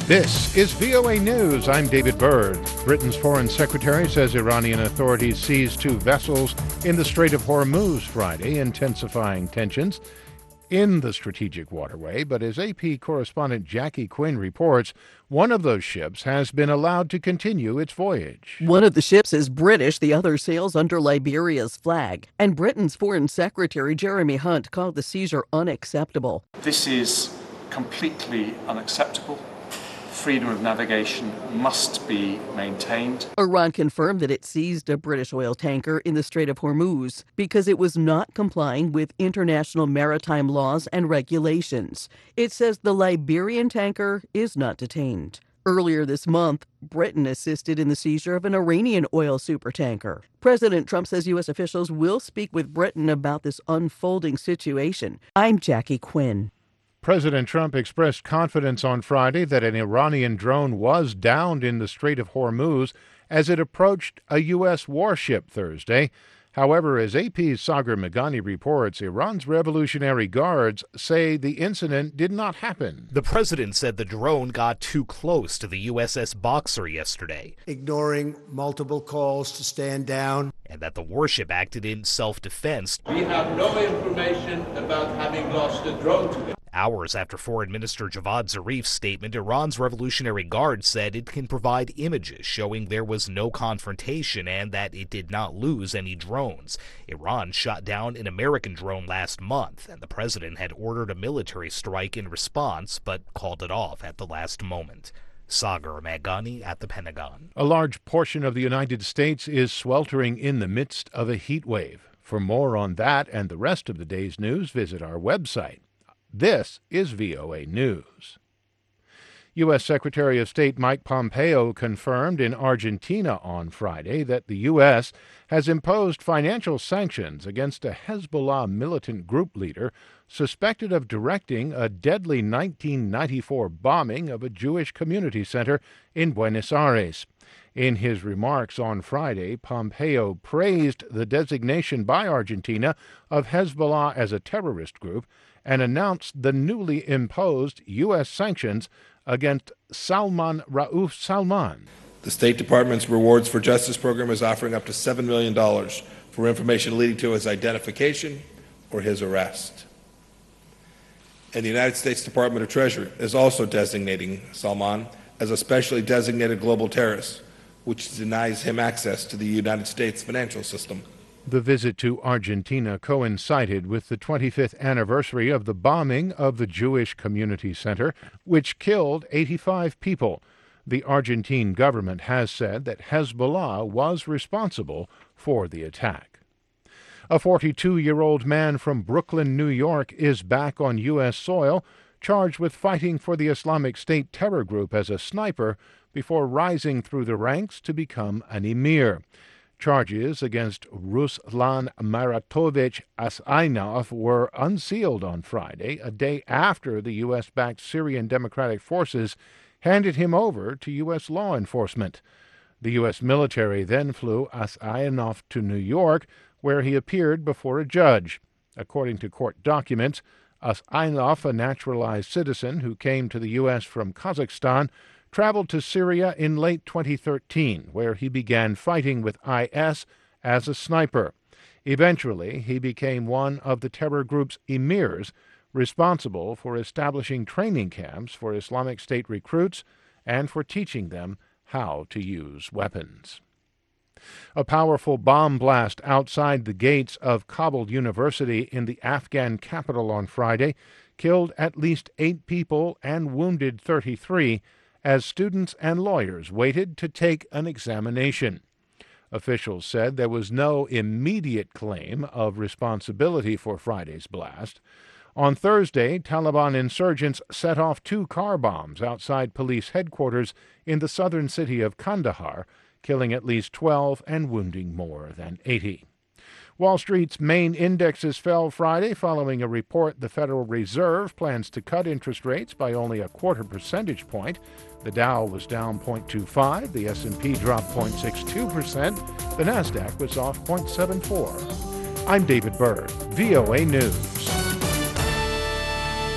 This is VOA News. I'm David Byrd. Britain's foreign secretary says Iranian authorities seized two vessels in the Strait of Hormuz Friday, intensifying tensions in the strategic waterway. But as AP correspondent Jackie Quinn reports, one of those ships has been allowed to continue its voyage. One of the ships is British, the other sails under Liberia's flag. And Britain's Foreign Secretary Jeremy Hunt called the seizure unacceptable. This is completely unacceptable. Freedom of navigation must be maintained. Iran confirmed that it seized a British oil tanker in the Strait of Hormuz because it was not complying with international maritime laws and regulations. It says the Liberian tanker is not detained. Earlier this month, Britain assisted in the seizure of an Iranian oil supertanker. President Trump says U.S. officials will speak with Britain about this unfolding situation. I'm Jackie Quinn. President Trump expressed confidence on Friday that an Iranian drone was downed in the Strait of Hormuz as it approached a U.S. warship Thursday. However, as AP's Sagar Meghani reports, Iran's Revolutionary Guards say the incident did not happen. The president said the drone got too close to the USS Boxer yesterday, ignoring multiple calls to stand down, and that the warship acted in self-defense. We have no information about having lost a drone today. Hours after Foreign Minister Javad Zarif's statement, Iran's Revolutionary Guard said it can provide images showing there was no confrontation and that it did not lose any drones. Iran shot down an American drone last month, and the president had ordered a military strike in response, but called it off at the last moment. Sagar Meghani at the Pentagon. A large portion of the United States is sweltering in the midst of a heat wave. For more on that and the rest of the day's news, visit our website. This is VOA News. U.S. Secretary of State Mike Pompeo confirmed in Argentina on Friday that the U.S. has imposed financial sanctions against a Hezbollah militant group leader suspected of directing a deadly 1994 bombing of a Jewish community center in Buenos Aires. In his remarks on Friday, Pompeo praised the designation by Argentina of Hezbollah as a terrorist group and announced the newly imposed U.S. sanctions against Salman Rauf Salman. The State Department's Rewards for Justice program is offering up to $7 million for information leading to his identification or his arrest. And the United States Department of Treasury is also designating Salman as a specially designated global terrorist, which denies him access to the United States financial system. The visit to Argentina coincided with the 25th anniversary of the bombing of the Jewish Community Center, which killed 85 people. The Argentine government has said that Hezbollah was responsible for the attack. A 42-year-old man from Brooklyn, New York, is back on U.S. soil, charged with fighting for the Islamic State terror group as a sniper before rising through the ranks to become an emir. Charges against Ruslan Maratovich Asainov were unsealed on Friday, a day after the U.S.-backed Syrian Democratic Forces handed him over to U.S. law enforcement. The U.S. military then flew Asainov to New York, where he appeared before a judge. According to court documents, Asainov, a naturalized citizen who came to the U.S. from Kazakhstan, traveled to Syria in late 2013, where he began fighting with IS as a sniper. Eventually, he became one of the terror group's emirs, responsible for establishing training camps for Islamic State recruits and for teaching them how to use weapons. A powerful bomb blast outside the gates of Kabul University in the Afghan capital on Friday killed at least 8 people and wounded 33 as students and lawyers waited to take an examination. Officials said there was no immediate claim of responsibility for Friday's blast. On Thursday, Taliban insurgents set off 2 car bombs outside police headquarters in the southern city of Kandahar, killing at least 12 and wounding more than 80. Wall Street's main indexes fell Friday following a report the Federal Reserve plans to cut interest rates by only a quarter percentage point. The Dow was down 0.25, the S&P dropped 0.62%, the Nasdaq was off 0.74. I'm David Byrd, VOA News.